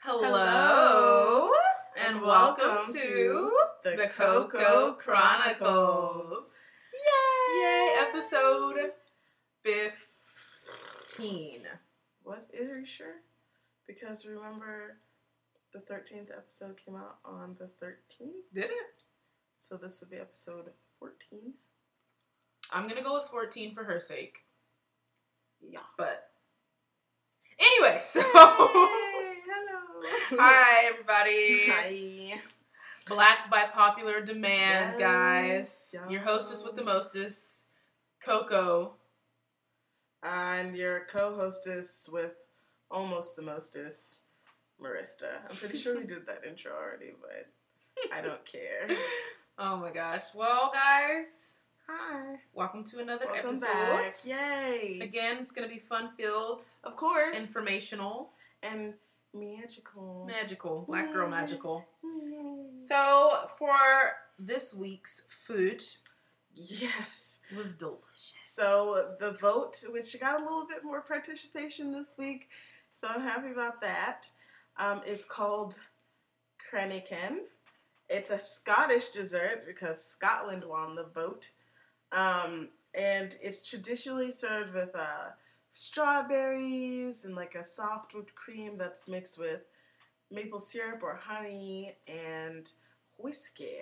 Hello, and welcome to the Coco Chronicles. Yay! Episode 15. Is you sure? Because remember, the 13th episode came out on the 13th? Did it? So this would be episode 14. I'm gonna go with 14 for her sake. Yeah. But anyway, so hello. Hi everybody. Hi. Black by popular demand, Yes, guys. yes. Your hostess with the mostest, Coco. And your co-hostess with almost the mostest, Marista. I'm pretty sure we did that intro already, but I don't care. Oh my gosh. Well, guys, Hi. welcome to another Welcome episode. back. Yay. Again, it's going to be fun-filled, Of course. informational, And magical. magical. Black girl magical. Yay. So, for this week's food, Yes. it was delicious. So the vote, which got a little bit more participation this week, so I'm happy about that, is called Crannican. It's a Scottish dessert because Scotland won the vote. And it's traditionally served with strawberries and like a soft whipped cream that's mixed with maple syrup or honey and whiskey.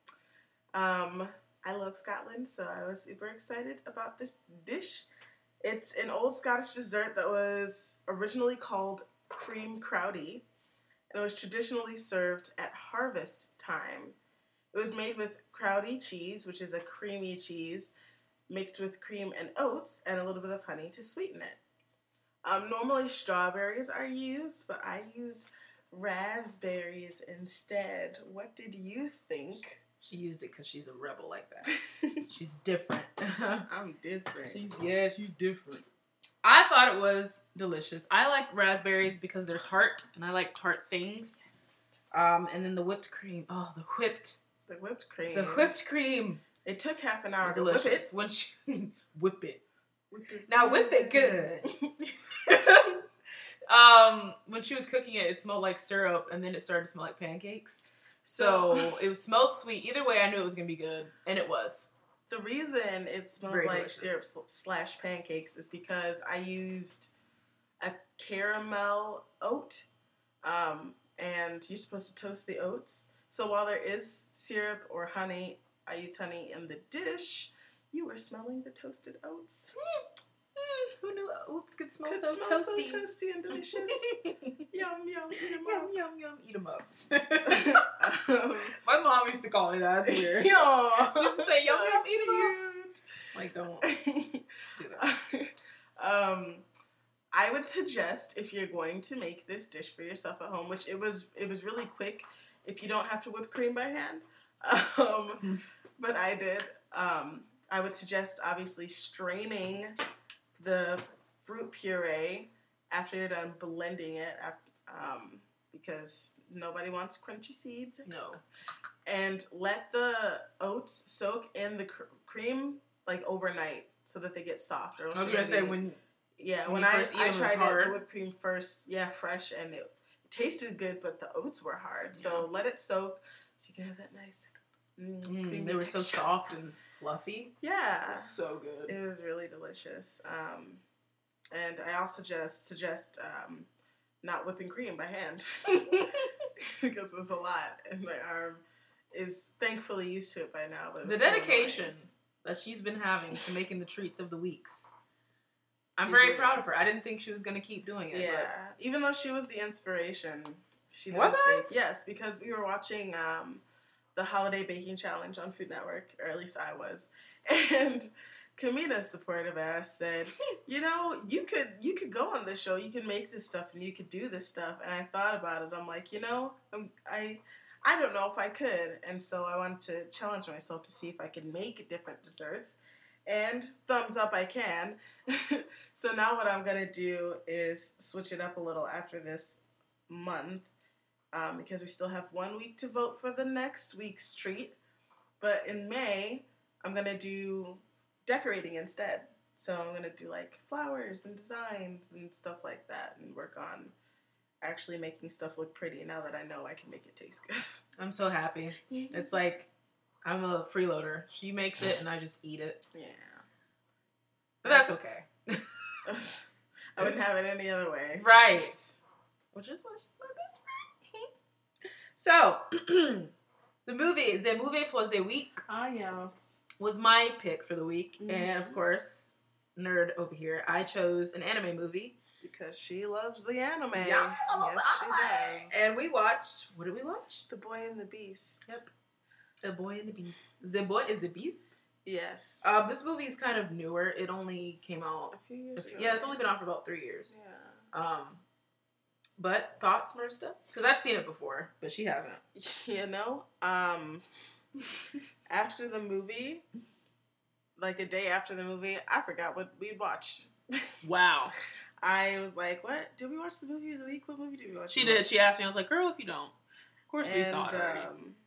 I love Scotland, so I was super excited about this dish. It's an old Scottish dessert that was originally called cream crowdie, and it was traditionally served at harvest time. It was made with crowdie cheese, which is a creamy cheese, mixed with cream and oats, and a little bit of honey to sweeten it. Normally strawberries are used, but I used raspberries instead. What did you think? She used it because she's a rebel like that. She's different. I'm different. She's different. I thought it was delicious. I like raspberries because they're tart, and I like tart things. And then the whipped cream. Oh, the whipped cream. The whipped cream. It took half an hour It's to whip it. delicious. When she whip it. Whip it. Now whip it good. When she was cooking it, it smelled like syrup, and then it started to smell like pancakes. So it smelled sweet. Either way, I knew it was gonna be good, and it was. The reason it smelled very like delicious. syrup / pancakes is because I used a caramel oat, and you're supposed to toast the oats. So while there is syrup or honey, I used honey in the dish. You were smelling the toasted oats. Who knew oats could smell Could so smell toasty? so toasty and delicious. Yum, yum, eat 'em Yum, up. yum, yum, eat 'em ups. Um, My mom used to call me that. It's weird. Yo, She used to say, yum, yum, eat 'em ups. cute. Like, don't do that. I would suggest if you're going to make this dish for yourself at home, which it was really quick if you don't have to whip cream by hand. But I did. I would suggest obviously straining the fruit puree after you're done blending it, because nobody wants crunchy seeds. No. And let the oats soak in the cream like overnight so that they get soft. Or I was gonna say when I I tried the whipped cream first, fresh, and it tasted good, but the oats were hard. Yeah. So let it soak so you can have that nice creamy they were so texture. soft and fluffy. Yeah, So good. it was really delicious. And I also suggest not whipping cream by hand because it was a lot, and my arm is thankfully used to it by now. But it The was so dedication annoying. that she's been having to making the treats of the weeks. I'm It's very real. proud of her. I didn't think she was going to keep doing it. Yeah, even though she was the inspiration, she Was didn't I? think. Yes, because we were watching the Holiday Baking Challenge on Food Network, or at least I was, and Kamina's supportive ass said, you know, you could go on this show, you could make this stuff, and you could do this stuff. And I thought about it. I'm like, you know, I don't know if I could, and so I wanted to challenge myself to see if I could make different desserts. And thumbs up, I can. So now what I'm gonna do is switch it up a little after this month, because we still have 1 week to vote for the next week's treat. But in May, I'm gonna do decorating instead. So I'm gonna do like flowers and designs and stuff like that, and work on actually making stuff look pretty now that I know I can make it taste good. I'm so happy. It's like I'm a freeloader. She makes it and I just eat it. Yeah. But that's okay. I wouldn't have it any other way. Right. Which is why she's my best friend. So, the movie for the week Ah, yes. was my pick for the week. Mm-hmm. And of course, nerd over here, I chose an anime movie. Because she loves the anime. Yeah, yes, she does. And we watched, what did we watch? The Boy and the Beast. Yep. The Boy and the Beast. The Boy is the Beast? Yes. This movie is kind of newer. It only came out a few years ago. Yeah, it's only been out for about 3 years. Yeah. But thoughts, Marista? Because I've seen it before, but she hasn't. You know, after the movie, like a day after the movie, I forgot what we'd watched. Wow. I was like, what? Did we watch the movie of the week? What movie did we watch? She did. She asked me. I was like, girl, if you don't. Of course we and, saw it already.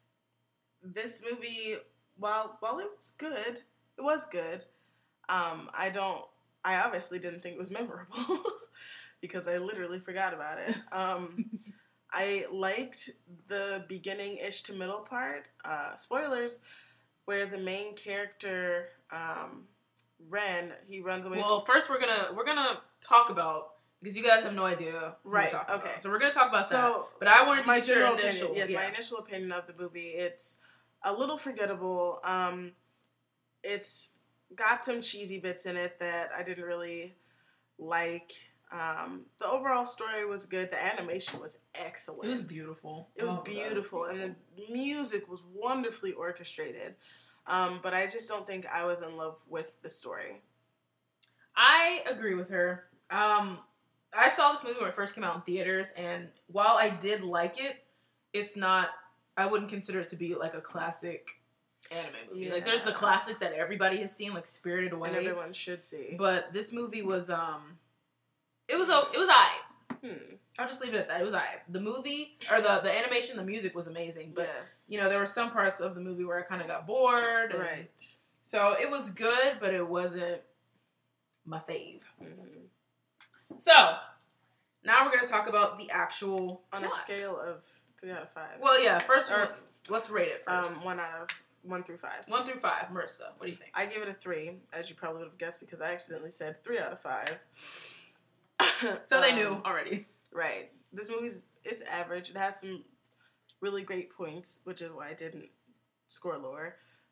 This movie, while it was good, I obviously didn't think it was memorable because I literally forgot about it. I liked the beginning-ish to middle part, spoilers, where the main character, Ren, he runs away. Well, first we're gonna talk about, because you guys have no idea what we're talking about. So we're gonna talk about that. But I wanted to get your initial opinion. Yes, my initial opinion of the movie. It's a little forgettable. It's got some cheesy bits in it that I didn't really like. The overall story was good. The animation was excellent. It was beautiful. It was beautiful. And the music was wonderfully orchestrated. But I just don't think I was in love with the story. I agree with her. I saw this movie when it first came out in theaters, and while I did like it, it's not, I wouldn't consider it to be like a classic anime movie. Yeah. Like, there's the classics that everybody has seen, like Spirited Away. And everyone should see. But this movie was, it was aight. Hmm. I'll just leave it at that. It was aight. The movie, or the animation, the music was amazing. But, yes. you know, there were some parts of the movie where I kind of got bored. Right. So it was good, but it wasn't my fave. Mm-hmm. So, now we're going to talk about the actual On plot. a scale of 3 out of 5. Well, yeah, let's rate it first. 1 through 5. 1 through 5. Marissa, what do you think? I give it a 3, as you probably would have guessed, because I accidentally said 3 out of 5. So they knew already. Right. This it's average. It has some really great points, which is why I didn't score lower.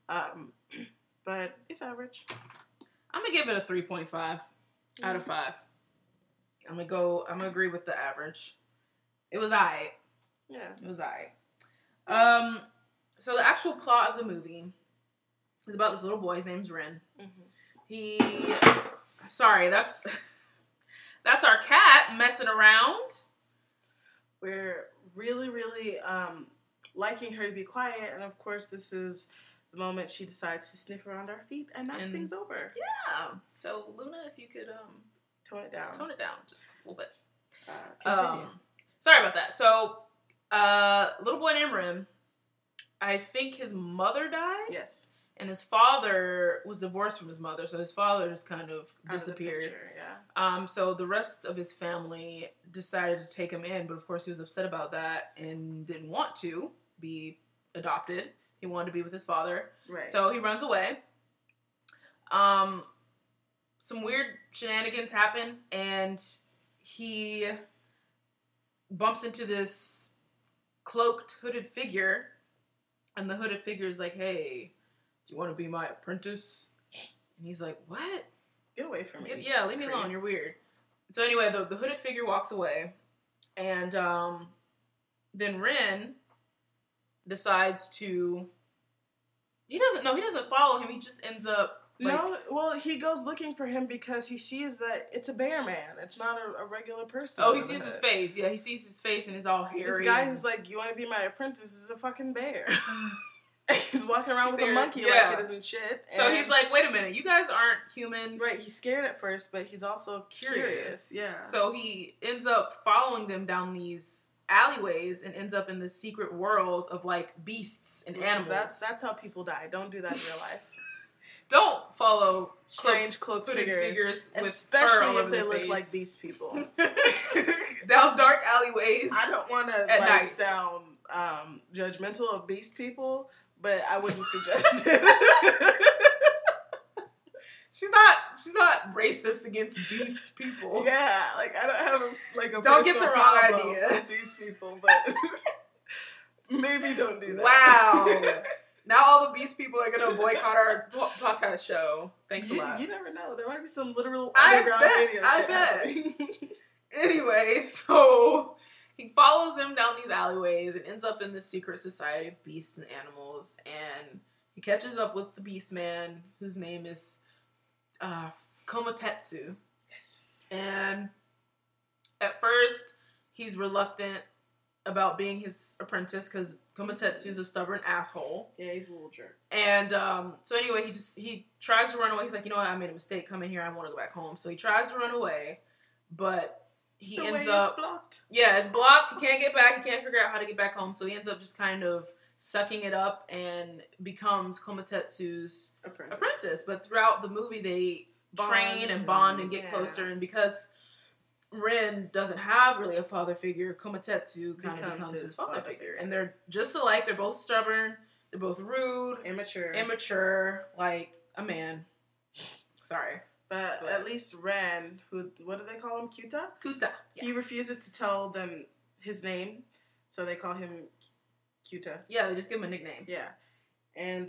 But it's average. I'm going to give it a 3.5 out of 5. I'm gonna agree with the average. It was aight. Yeah. It was aight. So the actual plot of the movie is about this little boy. His name's Ren. Mm-hmm. Sorry, that's our cat messing around. We're really, really liking her to be quiet, and of course this is the moment she decides to sniff around our feet and knock things over. Yeah. So Luna, if you could tone it down just a little bit. Continue. Sorry about that. So, little boy named Ren, I think his mother died. Yes. And his father was divorced from his mother, so his father just kind of disappeared. Picture, yeah. So the rest of his family decided to take him in, but of course he was upset about that and didn't want to be adopted. He wanted to be with his father. Right. So he runs away. Some weird shenanigans happen, and he bumps into this cloaked, hooded figure, and the hooded figure is like, hey, do you want to be my apprentice? And he's like, what? Get away from me. Leave me alone, you're weird. So anyway, the hooded figure walks away, and then Ren decides to, he doesn't follow him, he just ends up, he goes looking for him because he sees that it's a bear man. It's not a regular person. Oh, he sees his face. Yeah, he sees his face and it's all hairy. This guy who's like, you want to be my apprentice is a fucking bear. He's walking around with a monkey like it isn't shit. So he's like, wait a minute, you guys aren't human. Right, he's scared at first, but he's also curious. Yeah. So he ends up following them down these alleyways and ends up in this secret world of like beasts and animals. That's how people die. Don't do that in real life. Don't follow strange cloaked figures with especially fur all if over they their look face. like beast people. down dark alleyways. I don't want to at night. sound judgmental of beast people, but I wouldn't suggest it. She's not racist against beast people. Yeah, like I don't have a don't get the wrong problem idea with these people, but maybe don't do that. Wow. Now all the beast people are gonna boycott our podcast show. Thanks a lot. You never know. There might be some literal I underground bet, radio I shit bet. happening. Anyway, so he follows them down these alleyways and ends up in this secret society of beasts and animals, and he catches up with the beast man, whose name is Komatetsu. Yes. And at first, he's reluctant about being his apprentice because Komatetsu's a stubborn asshole. Yeah, he's a little jerk. And so anyway, he tries to run away. He's like, you know what, I made a mistake coming here. I want to go back home. So he tries to run away, but he ends up... It's blocked. Yeah, it's blocked. He can't get back. He can't figure out how to get back home. So he ends up just kind of sucking it up and becomes Komatetsu's apprentice. But throughout the movie, they train and bond and get closer. And because Ren doesn't have really a father figure, Komatetsu kind of becomes his father figure. And they're just alike. They're both stubborn. They're both rude. Immature. Like a man. Sorry. But at least Ren, what do they call him? Kuta? Kuta. Yeah. He refuses to tell them his name, so they call him Kuta. Yeah, they just give him a nickname. Yeah. And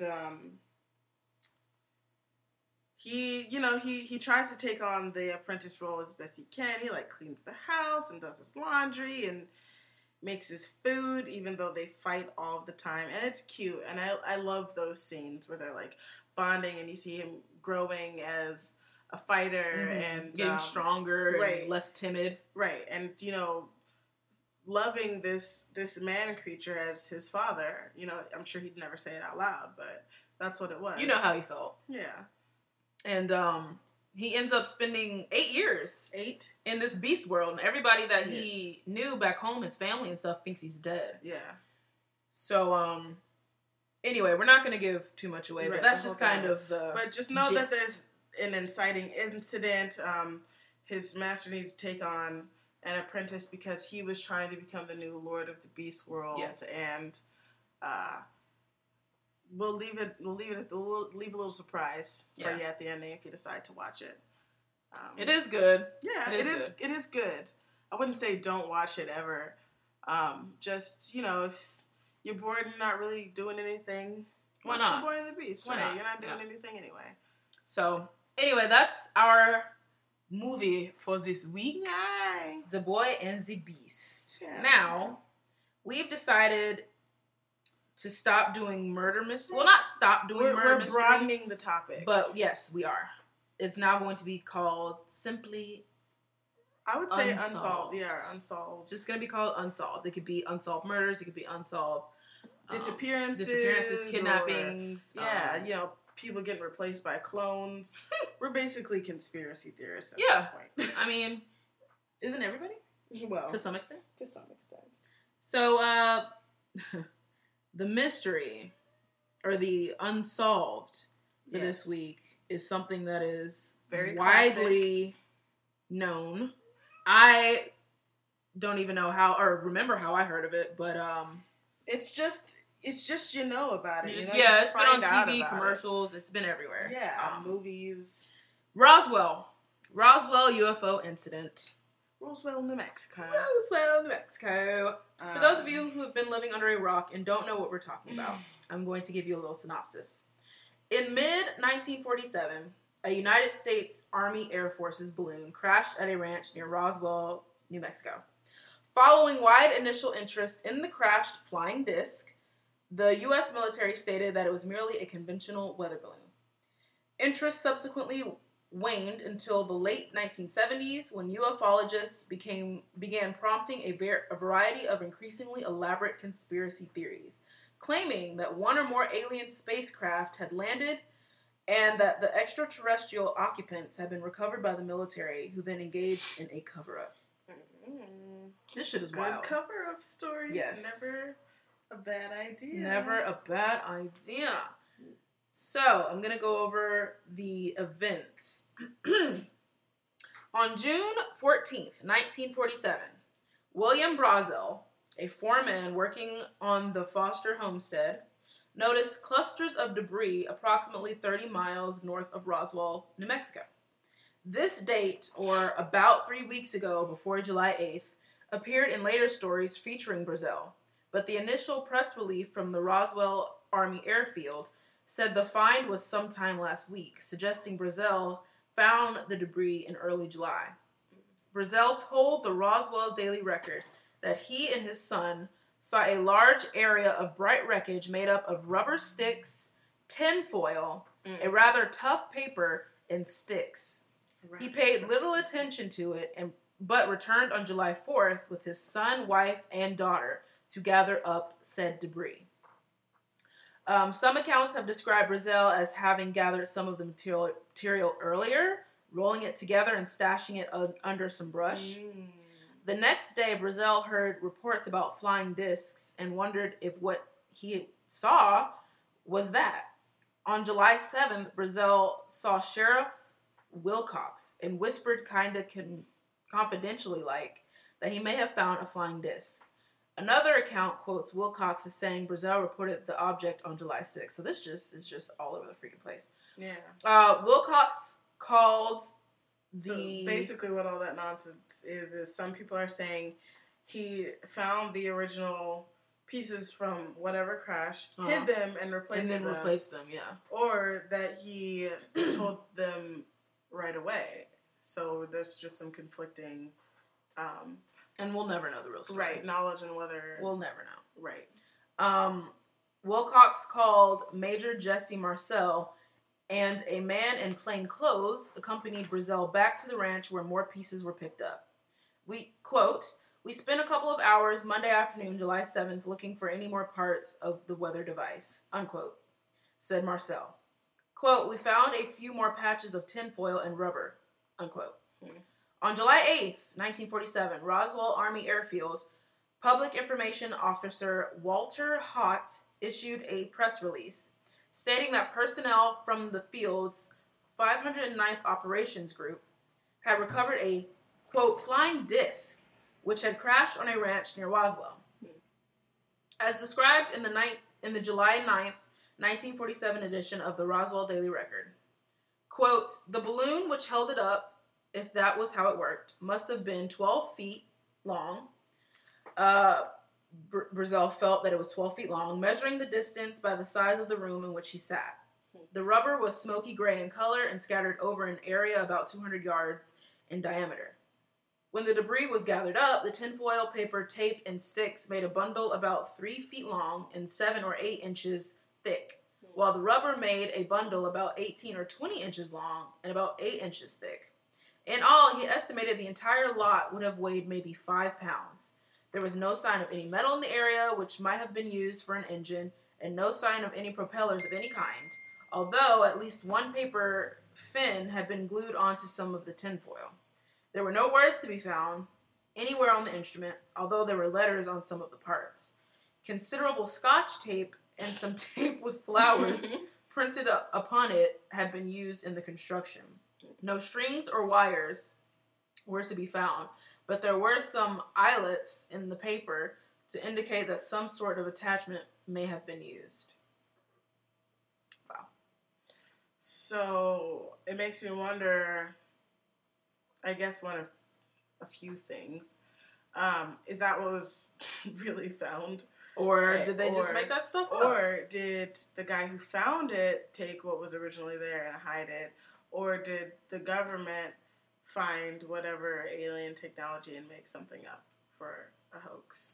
he tries to take on the apprentice role as best he can. He like cleans the house and does his laundry and makes his food, even though they fight all the time. And it's cute. And I love those scenes where they're like bonding and you see him growing as a fighter and getting stronger and less timid. Right. And, loving this man creature as his father. I'm sure he'd never say it out loud, but that's what it was. You know how he felt. Yeah. And he ends up spending 8 years in this beast world, and everybody that he knew back home, his family and stuff, thinks he's dead. Yeah. So, anyway, we're not going to give too much away, but that's just kind of the But just know that there's an inciting incident. His master needed to take on an apprentice because he was trying to become the new lord of the beast world. Yes. And we'll leave a little surprise for you at the ending if you decide to watch it. It is good. Yeah, it is good. I wouldn't say don't watch it ever. Just, if you're bored and not really doing anything, why watch not? The Boy and the Beast. Why right? not? You're not doing anything anyway. So, anyway, that's our movie for this week. Yay. The Boy and the Beast. Yeah. Now, we've decided to stop doing murder mystery. Well, not stop doing murder mystery. We're broadening the topic. But yes, we are. It's now going to be called simply I would say Unsolved. unsolved. Yeah, unsolved. It's just going to be called Unsolved. It could be unsolved murders. It could be unsolved disappearances, kidnappings. People getting replaced by clones. We're basically conspiracy theorists at this point. I mean, isn't everybody? Well, to some extent. To some extent. So, the mystery or the unsolved for this week is something that is very widely known. I don't even know how or remember how I heard of it, but it's just about it. It's been on TV, commercials. It's been everywhere. Yeah, movies. Roswell UFO incident. Roswell, New Mexico. For those of you who have been living under a rock and don't know what we're talking about, I'm going to give you a little synopsis. In mid-1947, a United States Army Air Force's balloon crashed at a ranch near Roswell, New Mexico. Following wide initial interest in the crashed flying disc, the U.S. military stated that it was merely a conventional weather balloon. Interest subsequently waned until the late 1970s when ufologists began prompting a variety of increasingly elaborate conspiracy theories, claiming that one or more alien spacecraft had landed and that the extraterrestrial occupants had been recovered by the military, who then engaged in a cover-up. This shit is wild. Good cover-up stories. Yes. Never a bad idea. Never a bad idea. So, I'm going to go over the events. On June 14th, 1947, William Brazel, a foreman working on the Foster homestead, noticed clusters of debris approximately 30 miles north of Roswell, New Mexico. This date, or about 3 weeks ago before July 8th, appeared in later stories featuring Brazel, but the initial press release from the Roswell Army Airfield said the find was sometime last week, suggesting Brazel found the debris in early July. Brazel told the Roswell Daily Record that he and his son saw a large area of bright wreckage made up of rubber sticks, tinfoil, a rather tough paper, and sticks. He paid little attention to it, but returned on July 4th with his son, wife, and daughter to gather up said debris. Some accounts have described Brazel as having gathered some of the material earlier, rolling it together and stashing it under some brush. The next day, Brazel heard reports about flying discs and wondered if what he saw was that. On July 7th, Brazel saw Sheriff Wilcox and whispered kind of confidentially that he may have found a flying disc. Another account quotes Wilcox as saying Brazel reported the object on July 6th. So this is just all over the freaking place. Yeah. Wilcox called So basically what all that nonsense is some people are saying he found the original pieces from whatever crash, hid them, and replaced them. Yeah. Or that he told them right away. So there's just some conflicting... and we'll never know the real story. Right, knowledge and whether... We'll never know. Right. Wilcox called Major Jesse Marcel, and a man in plain clothes accompanied Brazel back to the ranch where more pieces were picked up. We spent a couple of hours Monday afternoon, July 7th, looking for any more parts of the weather device, unquote, said Marcel. Quote, we found a few more patches of tinfoil and rubber, unquote. On July 8th, 1947, Roswell Army Airfield, Public Information Officer Walter Hott issued a press release stating that personnel from the field's 509th Operations Group had recovered a, quote, flying disc, which had crashed on a ranch near Roswell. As described in the July 9th, 1947 edition of the Roswell Daily Record, quote, the balloon which held it up, if that was how it worked, must have been 12 feet long. Brazel felt that it was 12 feet long, measuring the distance by the size of the room in which he sat. The rubber was smoky gray in color and scattered over an area about 200 yards in diameter. When the debris was gathered up, the tinfoil, paper, tape, and sticks made a bundle about 3 feet long and 7 or 8 inches thick, while the rubber made a bundle about 18 or 20 inches long and about 8 inches thick. In all, he estimated the entire lot would have weighed maybe 5 pounds. There was no sign of any metal in the area, which might have been used for an engine, and no sign of any propellers of any kind, although at least one paper fin had been glued onto some of the tinfoil. There were no words to be found anywhere on the instrument, although there were letters on some of the parts. Considerable Scotch tape and some tape with flowers printed upon it had been used in the construction. No strings or wires were to be found, but there were some eyelets in the paper to indicate that some sort of attachment may have been used. Wow. So it makes me wonder, I guess one of a few things. Is that what was really found? Or did they just make that stuff up? Or did the guy who found it take what was originally there and hide it? Or did the government find whatever alien technology and make something up for a hoax?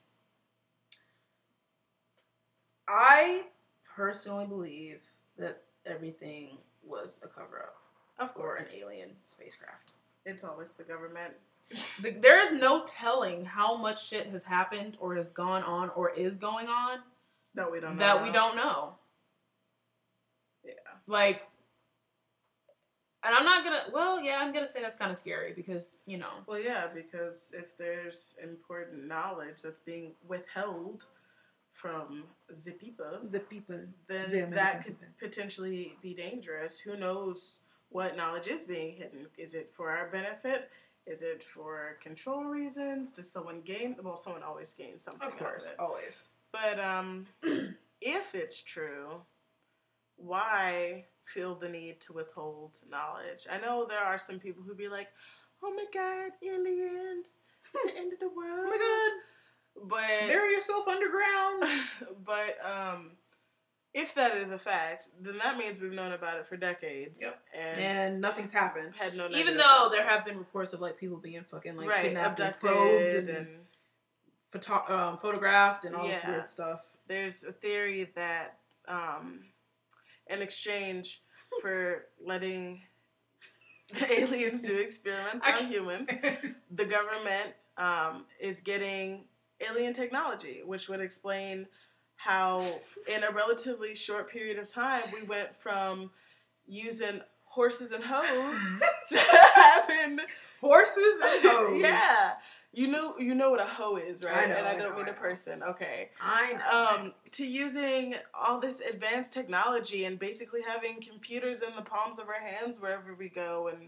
I personally believe that everything was a cover-up. Of course. For an alien spacecraft. It's always the government. There is no telling how much shit has happened or has gone on or is going on that we don't know. Yeah. Like, and I'm not gonna, I'm gonna say that's kind of scary because, you know. Well, yeah, because if there's important knowledge that's being withheld from the people, then that could potentially be dangerous. Who knows what knowledge is being hidden? Is it for our benefit? Is it for control reasons? Does someone gain? Well, someone always gains something Of course, out of it. always. But if it's true, why feel the need to withhold knowledge? I know there are some people who be like, "Oh my God, aliens! It's the end of the world." Oh my God! But bury yourself underground. But if that is a fact, then that means we've known about it for decades. Yep. And And nothing's happened. Had no Even negative though there effects. have been reports of like people being fucking like Right, kidnapped abducted and probed and photographed and all this Yeah. weird stuff. There's a theory that in exchange for letting aliens do experiments on humans, the government is getting alien technology, which would explain how in a relatively short period of time we went from using horses and hoes to having horses and hoes. Yeah. You know what a hoe is, right? I know, and I I don't know, mean I a know. person. Okay. I know. To using all this advanced technology and basically having computers in the palms of our hands wherever we go, and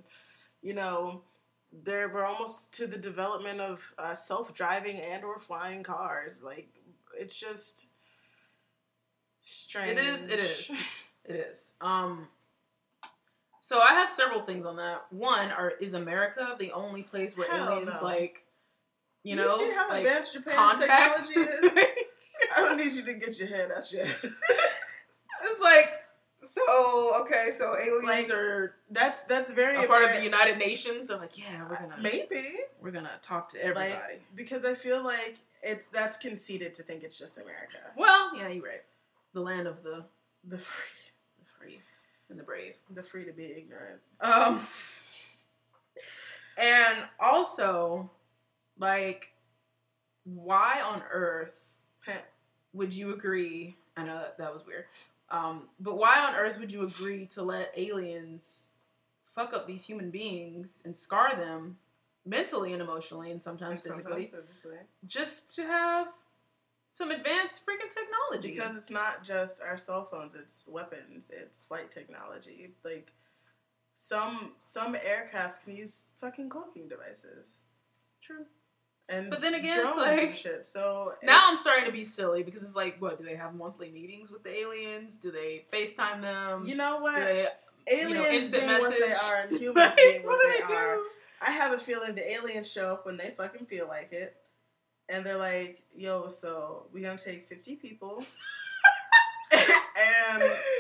we're almost to the development of self-driving and or flying cars. Like, it's just strange. It is. So I have several things on that. One, is America the only place where Hell aliens no. You see how like, advanced Japan's contact? technology is? I don't need you to get your head out your head. It's like, so aliens are That's very a part of the United Nations. They're like, yeah, we're gonna talk to everybody. Because I feel like that's conceited to think it's just America. Well, yeah, you're right. The land of the free and the brave. The free to be ignorant. And also, like, why on earth would you agree? I know that was weird. But why on earth would you agree to let aliens fuck up these human beings and scar them mentally and emotionally and sometimes physically, just to have some advanced freaking technology? Because it's not just our cell phones, it's weapons, it's flight technology. Like, some aircrafts can use fucking cloaking devices. True. But then again, it's drones like, and shit. So now I'm starting to be silly because it's like, what, do they have monthly meetings with the aliens? Do they FaceTime them? You know what? Do they, aliens instant being message? what they are and humans being what what do they are. do? I have a feeling the aliens show up when they fucking feel like it. And they're like, yo, so we're going to take 50 people. And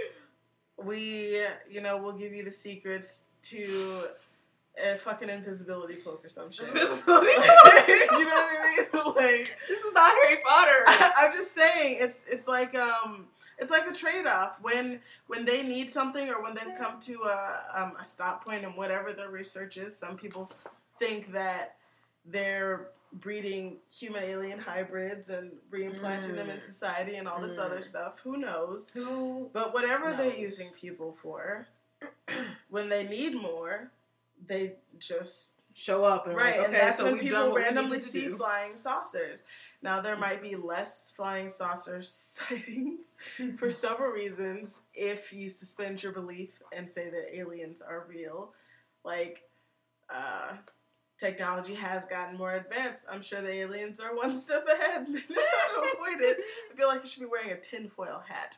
we'll give you the secrets to a fucking invisibility cloak or some shit. Invisibility You know what I mean? Like, this is not Harry Potter. I'm just saying, it's like a trade-off. When they need something or when they've come to a stop point in whatever their research is, some people think that they're breeding human-alien hybrids and reimplanting them in society and all this other stuff. Who knows? But whatever they're using people for, when they need more, they just show up and right, like, okay, and that's so when we've people done what randomly we need to see do. flying saucers. Now there might be less flying saucer sightings for several reasons if you suspend your belief and say that aliens are real. Like, technology has gotten more advanced. I'm sure the aliens are one step ahead. They know how to avoid it. I feel like you should be wearing a tinfoil hat.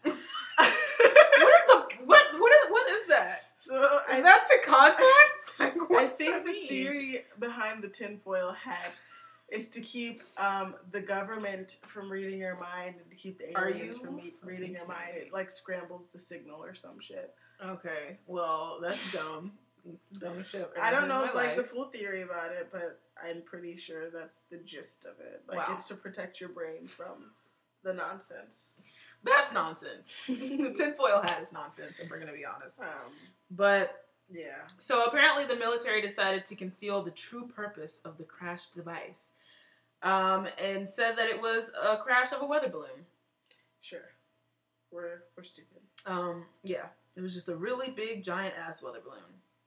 What is that? So Is that to contact? Like, I think the theory behind the tinfoil hat is to keep the government from reading your mind and to keep the aliens from reading your mind. It like scrambles the signal or some shit. Okay, well, that's dumb. Dumb shit. I don't know the full theory about it, but I'm pretty sure that's the gist of it. Like, it's to protect your brain from the nonsense. That's nonsense. The tinfoil hat is nonsense, if we're going to be honest. But, yeah. So apparently the military decided to conceal the true purpose of the crashed device. And said that it was a crash of a weather balloon. Sure. We're stupid. Yeah. It was just a really big, giant-ass weather balloon.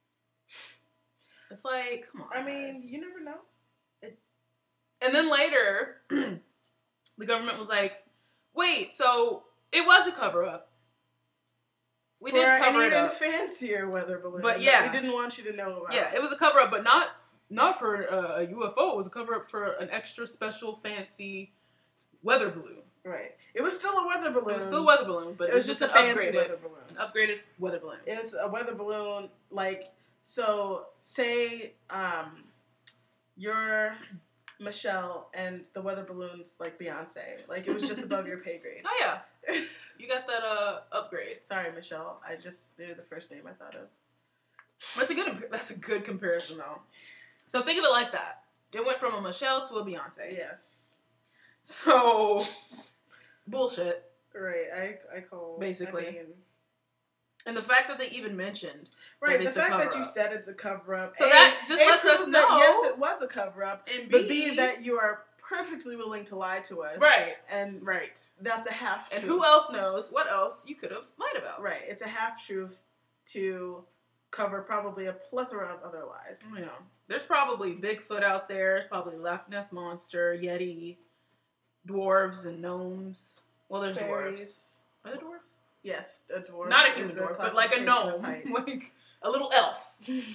It's like, come on, I mean, guys. you never know. And then later, the government was like, wait, so it was a cover-up. We did cover it up. fancier weather balloon. But yeah. We didn't want you to know about it. Yeah, it was a cover-up, but not not for a UFO. It was a cover-up for an extra special fancy weather balloon. Right. It was still a weather balloon. It was still a weather balloon, but it was just a fancy weather balloon. An upgraded weather balloon. It was a weather balloon, like, so, say, you're Michelle and the weather balloon's like Beyonce. Like, it was just above your pay grade. Oh, yeah. You got that upgrade. Sorry, Michelle. I just did the first name I thought of. That's a good comparison, though. So think of it like that. It went from a Michelle to a Beyonce. Yes. So, bullshit. Right. I call... Basically. I mean, and the fact that they even mentioned... Right, the fact that you said it's a cover-up. So that just lets us know... Yes, it was a cover-up. And but B, that you are perfectly willing to lie to us. Right. And that's a half-truth. And who else knows what else you could have lied about. Right. It's a half-truth to cover probably a plethora of other lies. Yeah. There's probably Bigfoot out there. There's probably Loch Ness Monster, Yeti, dwarves and gnomes. Well, there's fairies. Dwarves. Are there dwarves? Yes, a dwarf. Not a human dwarf, but like a gnome. Like a little elf.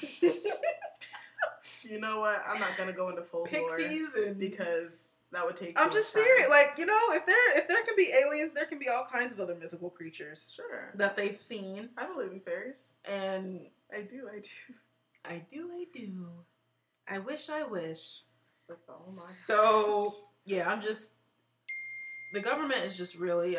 You know what? I'm not gonna go into full pixies and because that would take. I'm just serious. Like, you know, if there can be aliens, there can be all kinds of other mythical creatures. Sure. That they've seen. I believe in fairies. And I do. I wish. With all my so heart. yeah, the government is just really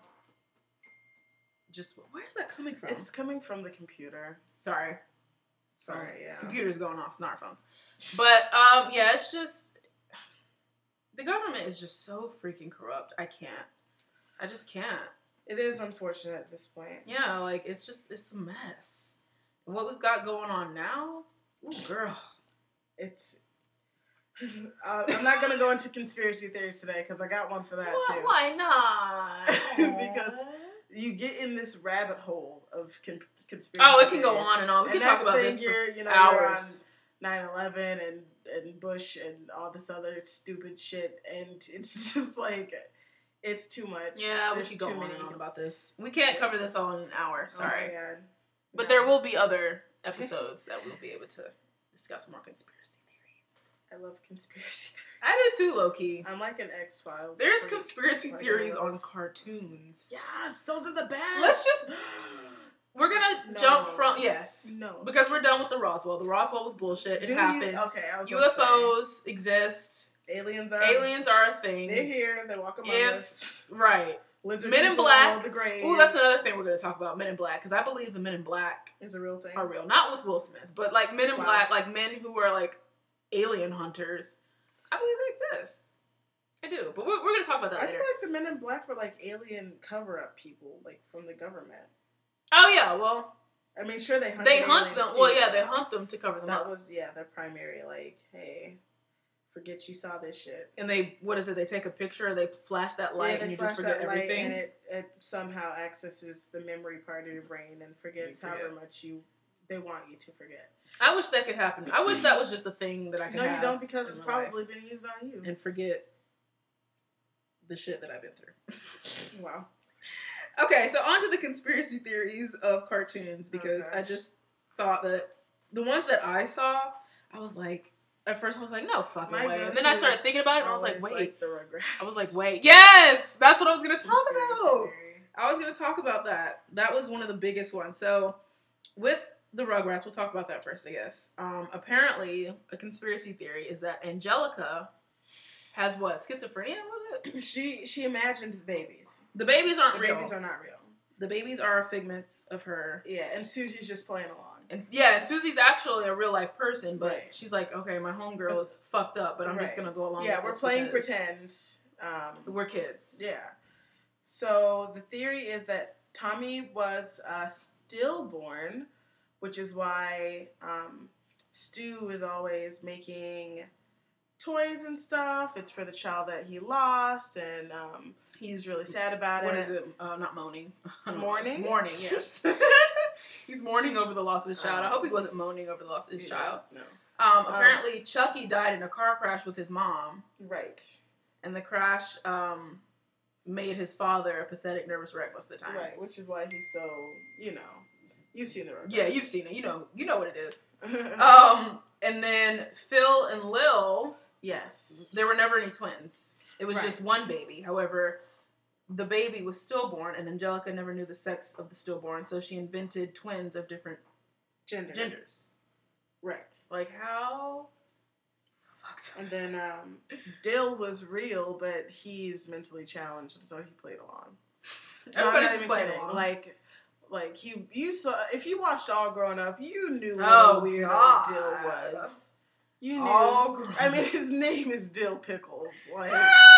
where's that coming from? It's coming from the computer. Sorry, yeah. Computer's going off, it's not our phones. But yeah, it's just the government is just so freaking corrupt. I just can't. It is unfortunate at this point. Yeah, like it's a mess. And what we've got going on now, ooh, girl. It's. I'm not going to go into conspiracy theories today because I got one for that too. Why not? Because you get in this rabbit hole of conspiracy. Oh, it can theories. go on and on. We can talk about this for hours. You're on 9/11 and Bush and all this other stupid shit, and it's just like it's too much. Yeah, There's we can go too on many and on about this. We can't cover this all in an hour. Sorry, but no. there will be other episodes that we'll be able to discuss more conspiracy theories. I love conspiracy theories. I do too, low key. I'm like an X-Files. There's conspiracy theories on cartoons. Yes, those are the best. Let's just. We're gonna jump from because we're done with the Roswell. The Roswell was bullshit. It happened. UFOs exist. Aliens are a thing. They're here. They walk among us. Right. Lizard Men in Black. Ooh, that's another thing we're gonna talk about. Men in Black, because I believe the Men in Black is a real thing. Are real, not with Will Smith, but like Men in Black, like men who are like alien hunters. I believe they exist. I do, but we're gonna talk about that later. I feel like the Men in Black were like alien cover-up people, like from the government. Oh yeah, well, I mean, sure they hunt them. Too, well, yeah, they hunt them to cover them up. That was their primary. Like, hey, forget you saw this shit. And they take a picture, they flash that light, and you just forget everything. And it somehow accesses the memory part of your brain and forgets however much they want you to forget. I wish that could happen. I wish that was just a thing that I could have. No, you don't, because it's probably been used on you. And forget the shit that I've been through. Wow. Okay, so on to the conspiracy theories of cartoons, because I just thought that the ones that I saw, I was like, at first I was like, no fucking way. And then I started thinking about it, and I was like, wait. Like the Rugrats. I was like, wait. Yes! That's what I was going to talk about. I was going to talk about that. That was one of the biggest ones. So, with the Rugrats, we'll talk about that first, I guess. Apparently, a conspiracy theory is that Angelica has what? Schizophrenia, was it? She imagined the babies. The babies aren't real. The babies are not real. The babies are figments of her. Yeah, and Susie's just playing along. And Susie's actually a real life person, but she's like, okay, my homegirl is fucked up, but I'm just gonna go along with this. Yeah, we're playing pretend. We're kids. Yeah. So the theory is that Tommy was stillborn, which is why Stu is always making toys and stuff. It's for the child that he lost, and he's really sad about it. What is it? Not moaning. Mourning? Mourning, yes. He's mourning over the loss of his child. I hope he wasn't moaning over the loss of his child. No. Apparently, Chucky died in a car crash with his mom. Right. And the crash made his father a pathetic nervous wreck most of the time. Right, which is why he's so, You've seen the Rugrats. Yeah, you've seen it. You know what it is. And then Phil and Lil. Yes. There were never any twins. It was just one baby. However, the baby was stillborn, and Angelica never knew the sex of the stillborn, so she invented twins of different genders. Right. Like, how fucked up. And then Dill was real, but he's mentally challenged, and so he played along. Everybody just played along. Like you saw, if you watched All Grown Up, you knew what a weirdo Dill was. You knew. I mean, his name is Dill Pickles. Like,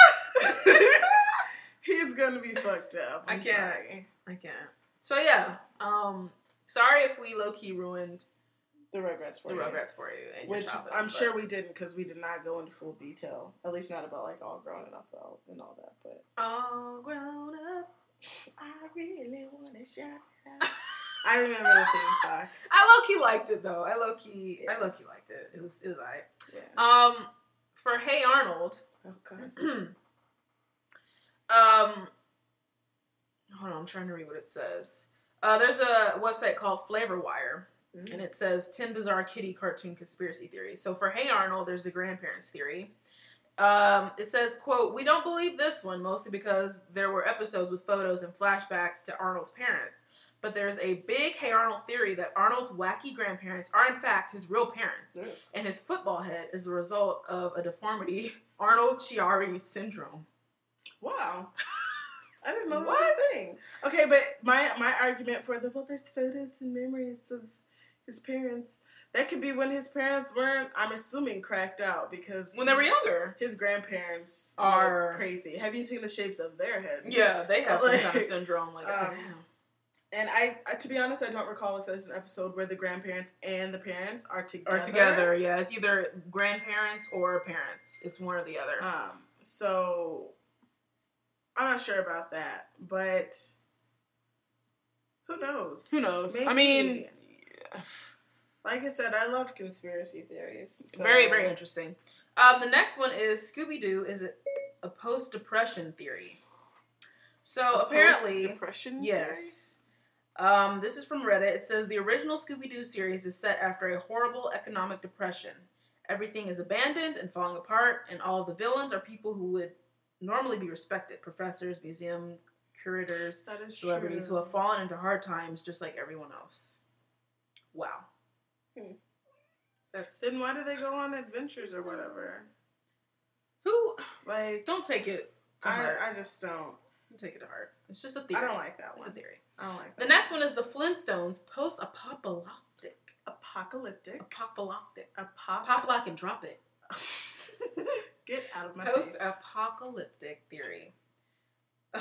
he's gonna be fucked up. I can't. So yeah, sorry if we low key ruined the Rugrats for you. And which I'm sure we didn't, because we did not go into full detail. At least not about like All Grown Up though and all that. But All Grown Up, I really want to shout out. I remember the theme song. I low key liked it though. I low key liked it. It was alright. Yeah. For Hey Arnold. Oh god. Hold on, I'm trying to read what it says. There's a website called Flavor Wire, and it says 10 bizarre kitty cartoon conspiracy theories. So for Hey Arnold, there's the grandparents theory. It says, quote, "We don't believe this one, mostly because there were episodes with photos and flashbacks to Arnold's parents. But there's a big Hey Arnold theory that Arnold's wacky grandparents are in fact his real parents, and his football head is the result of a deformity, Arnold-Chiari syndrome." Wow. I didn't know that was a thing. Okay, but my argument for there's photos and memories of his parents. That could be when his parents weren't, I'm assuming, cracked out, because when they were younger, his grandparents are crazy. Have you seen the shapes of their heads? Yeah, they have some kind of syndrome. Like, oh, damn. And I, to be honest, I don't recall if there's an episode where the grandparents and the parents are together. Yeah. It's either grandparents or parents. It's one or the other. So I'm not sure about that, but who knows? Maybe. I mean, like I said, I love conspiracy theories. So. Very, very interesting. The next one is Scooby-Doo is a post-depression theory. So apparently, post-depression yes. This is from Reddit. It says the original Scooby-Doo series is set after a horrible economic depression. Everything is abandoned and falling apart, and all of the villains are people who would normally be respected: professors, museum curators, celebrities who have fallen into hard times just like everyone else. Wow. Then why do they go on adventures or whatever? Don't take it to heart. I just don't. Don't take it to heart. It's just a theory. I don't like that one. It's a theory. I don't like that. The next one is the Flintstones post-apocalyptic. Apocalyptic? Pop lock and drop it. Get out of my Post-apocalyptic theory. Oh,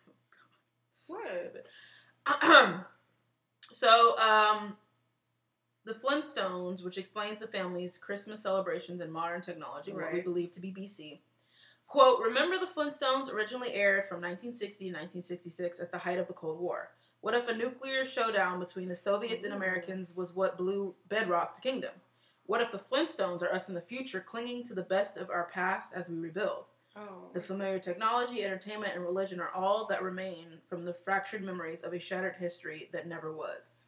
God. What? So, the Flintstones, which explains the family's Christmas celebrations and modern technology, what we believe to be BC. Quote, "Remember the Flintstones originally aired from 1960 to 1966 at the height of the Cold War. What if a nuclear showdown between the Soviets and Americans was what blew bedrock to kingdom? What if the Flintstones are us in the future clinging to the best of our past as we rebuild? The familiar technology, entertainment, and religion are all that remain from the fractured memories of a shattered history that never was."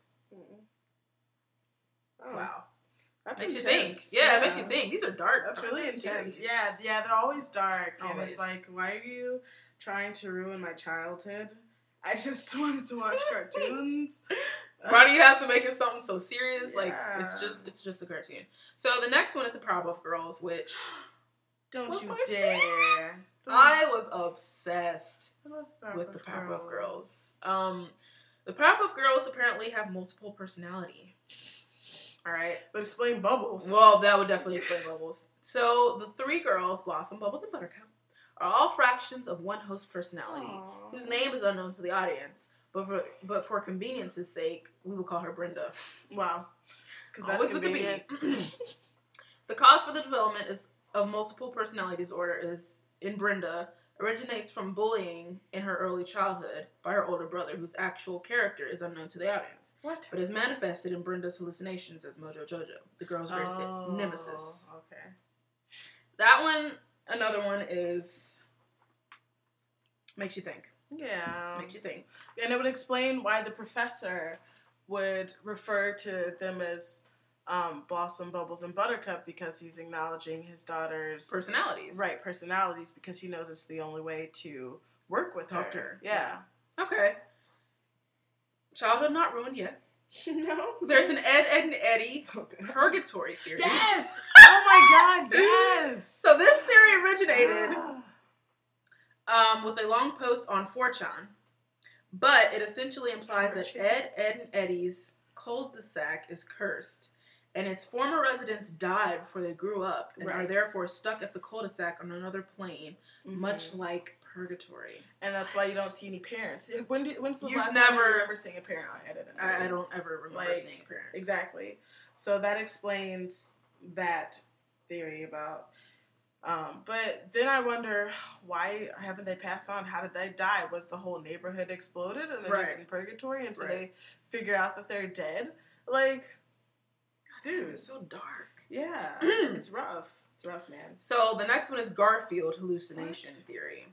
Wow. That makes you think. Yeah, it makes you think. These are dark. That's really intense. Yeah, they're always dark. Always. And it's like, why are you trying to ruin my childhood? I just wanted to watch cartoons. Why do you have to make it something so serious? Yeah. Like, it's just a cartoon. So the next one is the Powerpuff Girls, which... Don't you dare. I was obsessed with the Powerpuff Girls. The Powerpuff Girls apparently have multiple personality. All right. But explain Bubbles. Well, that would definitely explain Bubbles. So the three girls, Blossom, Bubbles, and Buttercup, are all fractions of one host personality, whose name is unknown to the audience. But for convenience's sake, we will call her Brenda. Wow. Because that's convenient. With the B. The cause for the development of multiple personality disorder is, in Brenda, originates from bullying in her early childhood by her older brother, whose actual character is unknown to the audience. What? But is manifested in Brenda's hallucinations as Mojo Jojo, the girl's greatest nemesis. Okay. That one, another one is... makes you think. Yeah. Makes you think. And it would explain why the professor would refer to them as Blossom, Bubbles, and Buttercup because he's acknowledging his daughter's personalities. Right, personalities, because he knows it's the only way to work with Talk to her. her. Yeah. Okay. Childhood not ruined yet. No. There's an Ed, Ed, and Eddie purgatory theory. Yes! Oh my god, yes! So this theory originated with a long post on 4chan, but it essentially implies that Ed, and Eddie's cul-de-sac is cursed, and its former residents died before they grew up and are therefore stuck at the cul-de-sac on another plane, much like purgatory. And that's why you don't see any parents. When's the last time you remember seeing a parent on Ed, Ed, and Eddie? I don't ever remember seeing a parent. Exactly. So that explains that theory about... but then I wonder, why haven't they passed on? How did they die? Was the whole neighborhood exploded and they're just in purgatory until they figure out that they're dead? Like, dude, it's so dark. Yeah, it's rough. It's rough, man. So the next one is Garfield hallucination theory.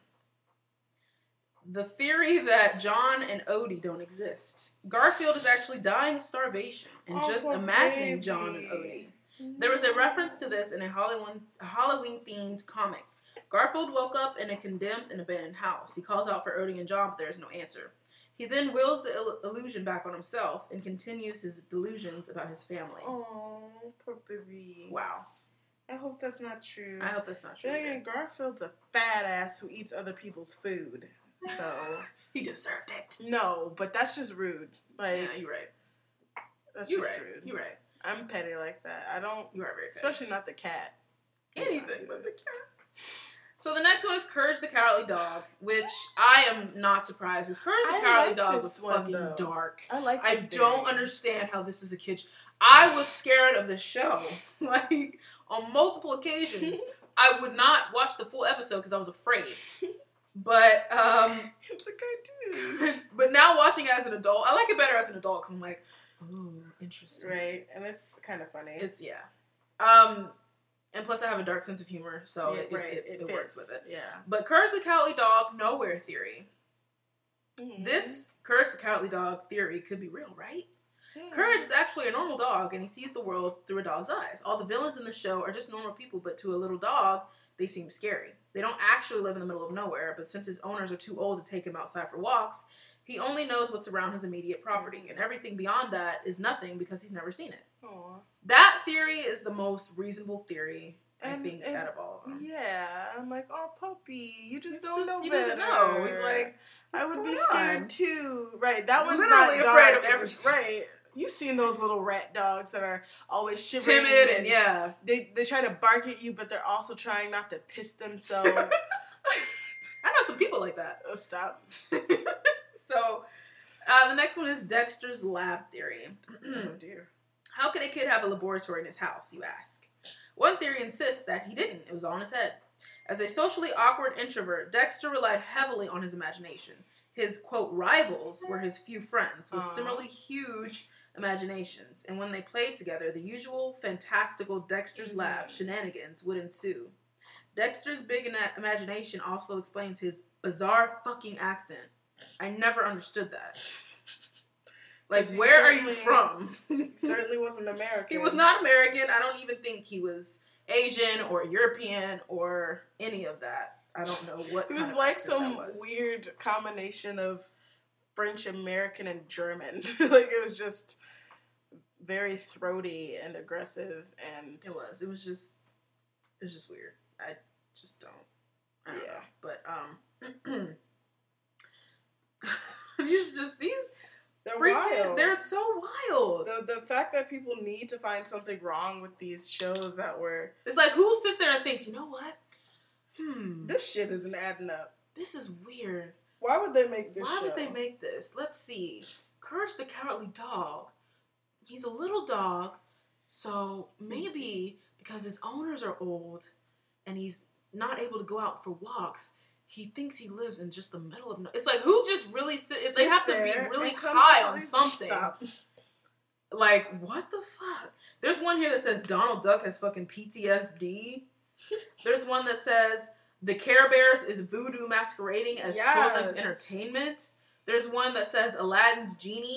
The theory that John and Odie don't exist. Garfield is actually dying of starvation and just imagining John and Odie. There was a reference to this in a Halloween-themed comic. Garfield woke up in a condemned and abandoned house. He calls out for Odie and John, but there is no answer. He then wills the illusion back on himself and continues his delusions about his family. Oh, poor baby. Wow. I hope that's not true. I hope that's not true. Then again, Garfield's a fat ass who eats other people's food. So he deserved it. No, but that's just rude. Like, yeah, you're right. That's just rude. You're right. I'm petty like that. I don't. You are very petty. Especially not the cat. Anything but the cat. So the next one is Courage the Cowardly Dog, which I am not surprised. Because Courage the Cowardly Dog was fucking dark. I like this don't understand how this is a kid. I was scared of the show. Like, on multiple occasions. I would not watch the full episode because I was afraid. But, it's a cartoon. But now watching it as an adult, I like it better as an adult because I'm like, oh, interesting. Right, and it's kind of funny. It's, yeah. And plus I have a dark sense of humor, so it works with it. Yeah. But Courage the Cowardly Dog Nowhere theory. Mm-hmm. This Courage the Cowardly Dog theory could be real, right? Yeah. Courage is actually a normal dog, and he sees the world through a dog's eyes. All the villains in the show are just normal people, but to a little dog, they seem scary. They don't actually live in the middle of nowhere, but since his owners are too old to take him outside for walks, he only knows what's around his immediate property, and everything beyond that is nothing because he's never seen it. Aww. That theory is the most reasonable theory, I think, out of all of them. Yeah, I'm like, oh, puppy, you just don't know better. He doesn't know. He's like, I would be scared too. Right, that one's literally not afraid of everything. Right. You've seen those little rat dogs that are always shivering. Timid and yeah. They try to bark at you, but they're also trying not to piss themselves. I know some people like that. Oh, stop. So, the next one is Dexter's Lab theory. Oh, dear. How could a kid have a laboratory in his house, you ask? One theory insists that he didn't. It was all in his head. As a socially awkward introvert, Dexter relied heavily on his imagination. His, quote, rivals were his few friends with similarly huge imaginations. And when they played together, the usual fantastical Dexter's Lab shenanigans would ensue. Dexter's big imagination also explains his bizarre fucking accent. I never understood that. Like, where are you from? He certainly wasn't American. He was not American. I don't even think he was Asian or European or any of that. I don't know what. It was like some weird combination of French American and German. Like, it was just very throaty and aggressive, and it was just weird. I just don't. I don't know. But they're wild. They're so wild. The fact that people need to find something wrong with these shows that were... It's like, who sits there and thinks, you know what? This shit isn't adding up. This is weird. Why would they make this Why would they make this? Let's see. Courage the Cowardly Dog. He's a little dog, so maybe because his owners are old and he's not able to go out for walks, he thinks he lives in just the middle of... It's like, who just really... They have to be really high on something. Stop. Like, what the fuck? There's one here that says Donald Duck has fucking PTSD. There's one that says the Care Bears is voodoo masquerading as children's entertainment. There's one that says Aladdin's genie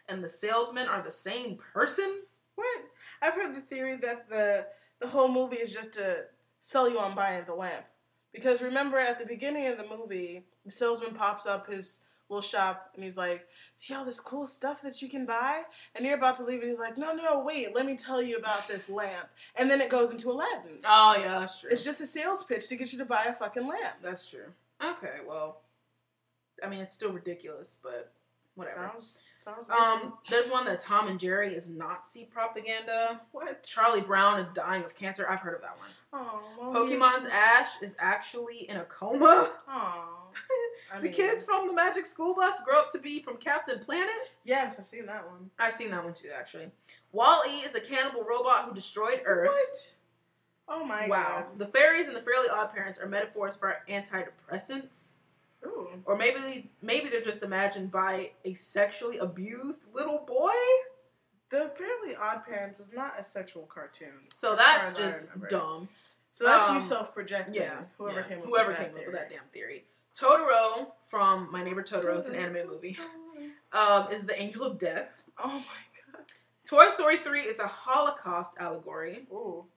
and the salesman are the same person? What? I've heard the theory that the whole movie is just to sell you on buying the lamp. Because remember, at the beginning of the movie, the salesman pops up his little shop, and he's like, see all this cool stuff that you can buy? And you're about to leave, and he's like, no, wait, let me tell you about this lamp. And then it goes into Aladdin. Oh, yeah, that's true. It's just a sales pitch to get you to buy a fucking lamp. That's true. Okay, well, I mean, it's still ridiculous, but whatever. Sounds good. There's one that Tom and Jerry is Nazi propaganda. What? Charlie Brown is dying of cancer. I've heard of that one. Oh, well, Pokemon's Ash is actually in a coma. Oh. The kids from the Magic School Bus grow up to be from Captain Planet. Yes, I've seen that one. I've seen that one too, actually. Wall-E is a cannibal robot who destroyed Earth. What? Oh my god. The fairies and the Fairly Odd Parents are metaphors for antidepressants. Ooh. Or maybe they're just imagined by a sexually abused little boy. The Fairly Odd Parents was not a sexual cartoon. So that's just dumb. So that's you self-projecting. Yeah. Whoever came up with that damn theory. Totoro from My Neighbor Totoro, it's an anime movie, is the angel of death. Oh my god. Toy Story 3 is a Holocaust allegory. Ooh.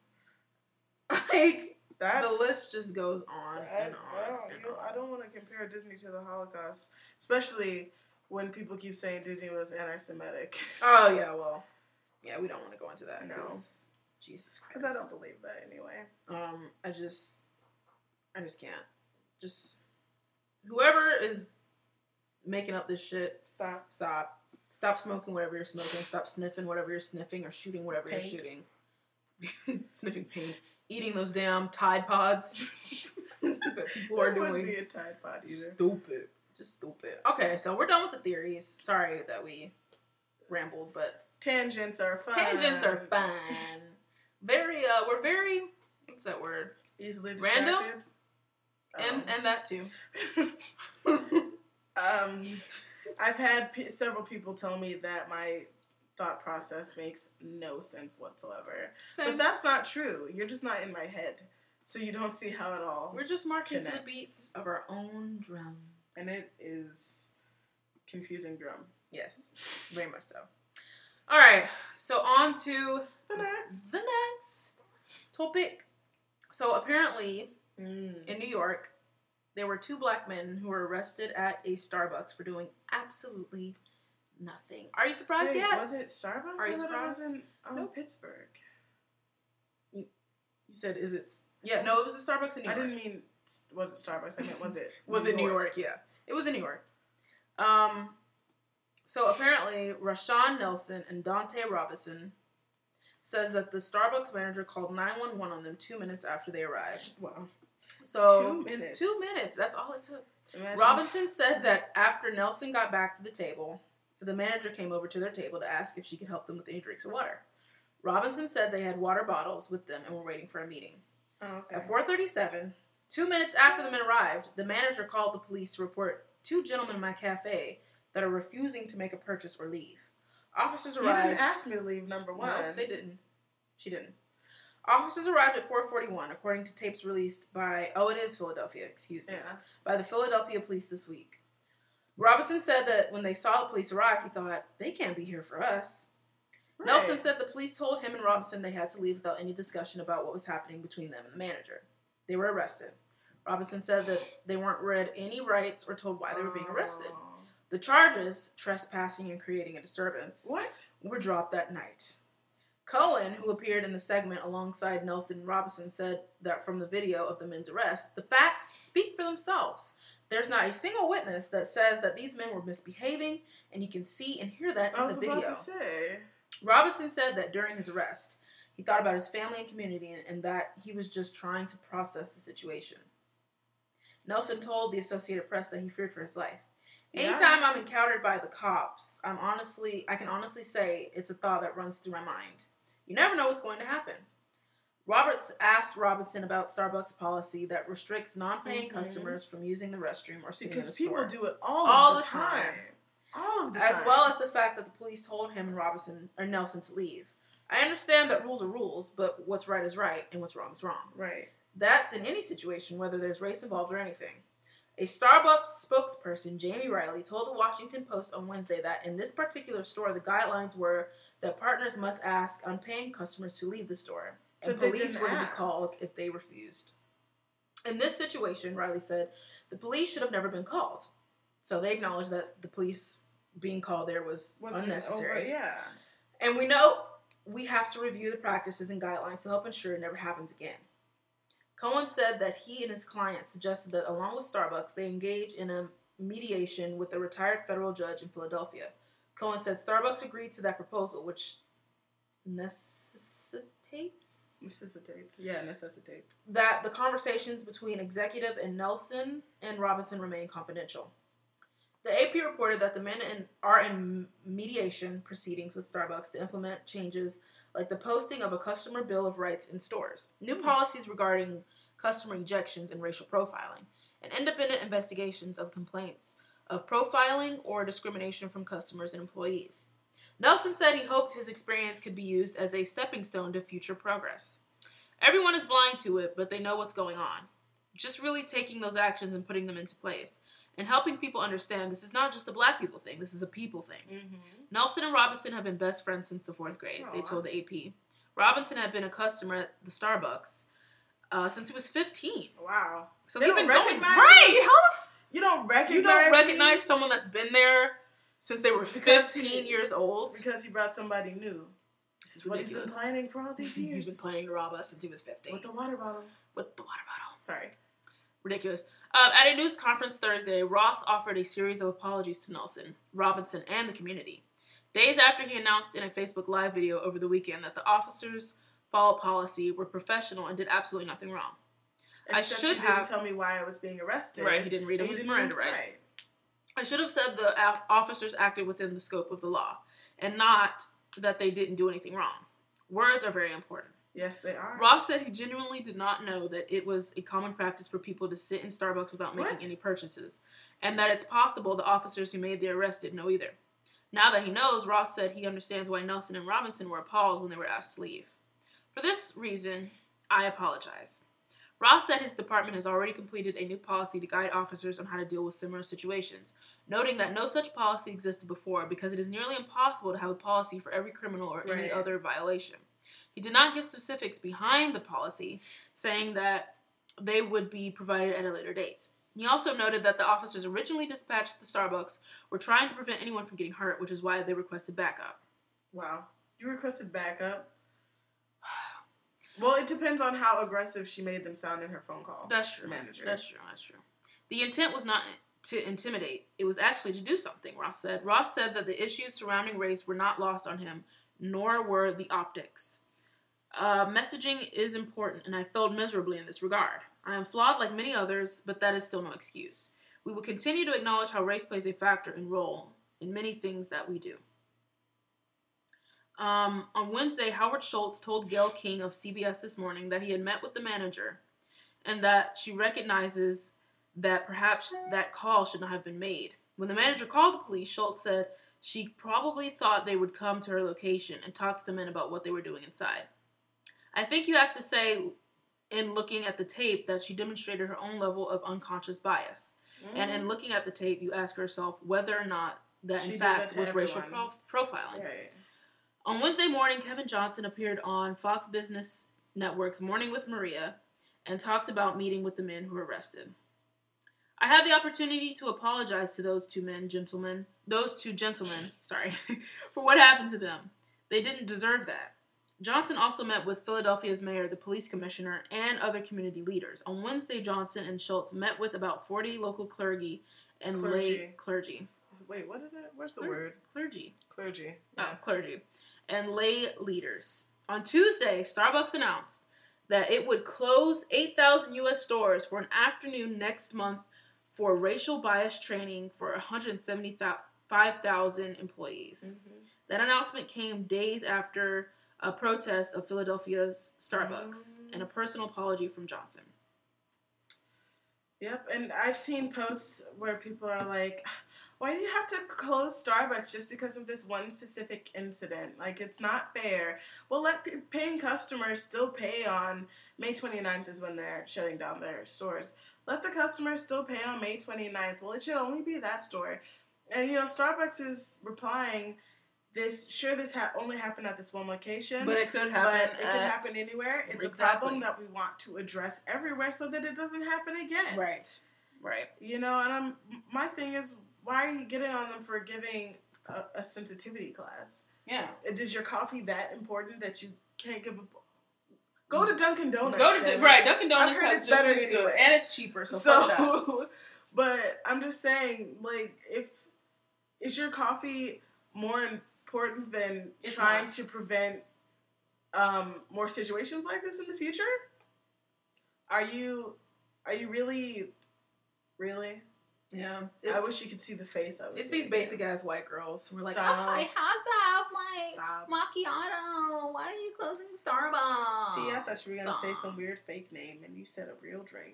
Like, the list just goes on and on. I don't want to compare Disney to the Holocaust, especially when people keep saying Disney was anti-Semitic. Oh, yeah, well, yeah, we don't want to go into that. No. Jesus Christ. Because I don't believe that anyway. I just can't. Just, whoever is making up this shit, stop smoking whatever you're smoking, stop sniffing whatever you're sniffing, or shooting whatever you're shooting. Sniffing paint. Eating those damn Tide Pods that people are doing. Wouldn't be a Tide Pod either. Stupid. Just stupid. Okay, so we're done with the theories. Sorry that we rambled, but tangents are fun. We're very, what's that word? Easily distracted. Random? And that too. I've had several people tell me that my thought process makes no sense whatsoever. Same. But that's not true. You're just not in my head. So you don't see how it all We're just marching connects. to the beats of our own drum. And it is confusing drum. Yes, very much so. All right, so on to the next topic. So apparently, in New York, there were 2 black men who were arrested at a Starbucks for doing absolutely nothing. Are you surprised yet? Was it Starbucks? Are you surprised? It was in Pittsburgh. You said, is it? Yeah, no, it was a Starbucks in New York. I didn't mean, was it Starbucks? I meant, was it New York? Yeah. It was in New York. So apparently, Rashawn Nelson and Dante Robinson says that the Starbucks manager called 911 on them 2 minutes after they arrived. Wow. So 2 minutes. 2 minutes. That's all it took. Imagine. Robinson said that after Nelson got back to the table, the manager came over to their table to ask if she could help them with any drinks or water. Robinson said they had water bottles with them and were waiting for a meeting. Oh, okay. At 4:37, 2 minutes after the men arrived, the manager called the police to report 2 gentlemen in my cafe that are refusing to make a purchase or leave. Officers arrived. You didn't ask me to leave, number one. No, they didn't. She didn't. Officers arrived at 4:41, according to tapes released by, it is Philadelphia, excuse me, by the Philadelphia police this week. Robinson said that when they saw the police arrive, he thought, they can't be here for us. Right. Nelson said the police told him and Robinson they had to leave without any discussion about what was happening between them and the manager. They were arrested. Robinson said that they weren't read any rights or told why they were being arrested. The charges, trespassing and creating a disturbance, were dropped that night. Cohen, who appeared in the segment alongside Nelson and Robinson, said that from the video of the men's arrest, the facts speak for themselves. There's not a single witness that says that these men were misbehaving, and you can see and hear that in the video. I was about to say. Robinson said that during his arrest, he thought about his family and community and that he was just trying to process the situation. Nelson told the Associated Press that he feared for his life. Anytime I'm encountered by the cops, I can honestly say it's a thought that runs through my mind. You never know what's going to happen. Roberts asked Robinson about Starbucks' policy that restricts non-paying customers from using the restroom or sitting in the store. Because people do it all the time. All of the time. As well as the fact that the police told him and Nelson to leave. I understand that rules are rules, but what's right is right and what's wrong is wrong. Right. That's in any situation, whether there's race involved or anything. A Starbucks spokesperson, Jamie Riley, told the Washington Post on Wednesday that in this particular store, the guidelines were that partners must ask unpaying customers to leave the store, and police were to be called if they refused. In this situation, Riley said, the police should have never been called. So they acknowledged that the police being called there was unnecessary. And we know we have to review the practices and guidelines to help ensure it never happens again. Cohen said that he and his clients suggested that along with Starbucks, they engage in a mediation with a retired federal judge in Philadelphia. Cohen said Starbucks agreed to that proposal, which necessitates that the conversations between executive and Nelson and Robinson remain confidential. The AP reported that the men are in mediation proceedings with Starbucks to implement changes like the posting of a customer bill of rights in stores, new policies regarding customer ejections and racial profiling, and independent investigations of complaints of profiling or discrimination from customers and employees. Nelson said he hoped his experience could be used as a stepping stone to future progress. Everyone is blind to it, but they know what's going on. Just really taking those actions and putting them into place, and helping people understand this is not just a black people thing, this is a people thing. Mm-hmm. Nelson and Robinson have been best friends since the 4th grade, they told the AP. Robinson had been a customer at the Starbucks since he was 15. Wow. So they've been going... Right! You don't recognize someone that's been there since they were 15 years old? It's because he brought somebody new. This is what he's been planning for all these years. He's been planning to rob us since he was 15. With the water bottle. Sorry. Ridiculous. At a news conference Thursday, Ross offered a series of apologies to Nelson, Robinson, and the community. Days after he announced in a Facebook Live video over the weekend that the officers followed policy, were professional, and did absolutely nothing wrong. Except he didn't tell me why I was being arrested. Right, he didn't read him his Miranda rights. Right. I should have said the officers acted within the scope of the law, and not that they didn't do anything wrong. Words are very important. Yes, they are. Ross said he genuinely did not know that it was a common practice for people to sit in Starbucks without making any purchases, and that it's possible the officers who made the arrest didn't know either. Now that he knows, Ross said he understands why Nelson and Robinson were appalled when they were asked to leave. For this reason, I apologize. Ross said his department has already completed a new policy to guide officers on how to deal with similar situations, noting that no such policy existed before because it is nearly impossible to have a policy for every criminal or any other violation. He did not give specifics behind the policy, saying that they would be provided at a later date. He also noted that the officers originally dispatched to the Starbucks were trying to prevent anyone from getting hurt, which is why they requested backup. Wow. You requested backup? Well, it depends on how aggressive she made them sound in her phone call. That's true. Manager. That's true. The intent was not to intimidate. It was actually to do something, Ross said. Ross said that the issues surrounding race were not lost on him, nor were the optics. Messaging is important, and I failed miserably in this regard. I am flawed like many others, but that is still no excuse. We will continue to acknowledge how race plays a factor and role in many things that we do. On Wednesday, Howard Schultz told Gayle King of CBS This Morning that he had met with the manager and that she recognizes that perhaps that call should not have been made. When the manager called the police, Schultz said she probably thought they would come to her location and talk to the men about what they were doing inside. I think you have to say, in looking at the tape, that she demonstrated her own level of unconscious bias. Mm-hmm. And in looking at the tape, you ask yourself whether or not that in fact was racial profiling. Right. On Wednesday morning, Kevin Johnson appeared on Fox Business Network's Morning with Maria and talked about meeting with the men who were arrested. I had the opportunity to apologize to those two gentlemen, for what happened to them. They didn't deserve that. Johnson also met with Philadelphia's mayor, the police commissioner, and other community leaders. On Wednesday, Johnson and Schultz met with about 40 local clergy and lay clergy. Wait, what is that? Where's the word? Clergy. Clergy. Yeah. Oh, clergy. And lay leaders. On Tuesday, Starbucks announced that it would close 8,000 U.S. stores for an afternoon next month for racial bias training for 175,000 employees. Mm-hmm. That announcement came days after a protest of Philadelphia's Starbucks and a personal apology from Johnson. Yep, and I've seen posts where people are like, why do you have to close Starbucks just because of this one specific incident? Like, it's not fair. Well, let paying customers still pay on May 29th is when they're shutting down their stores. let the customer still pay on May 29th. Well, it should only be that store. And, Starbucks is replying, this only happened at this one location. But it could happen. But it could happen anywhere. It's a problem that we want to address everywhere so that it doesn't happen again. Right. And my thing is, why are you getting on them for giving a sensitivity class? Yeah. Is your coffee that important that you can't give a... Go to Dunkin' Donuts. Dunkin' Donuts has just as good. And it's cheaper, so But I'm just saying, is your coffee more important than trying to prevent more situations like this in the future? Are you really? Yeah. I wish you could see the face. It's these basic ass white girls who are like, I have to have my macchiato. Why are you closing Starbucks? See, I thought you were going to say some weird fake name, and you said a real drink.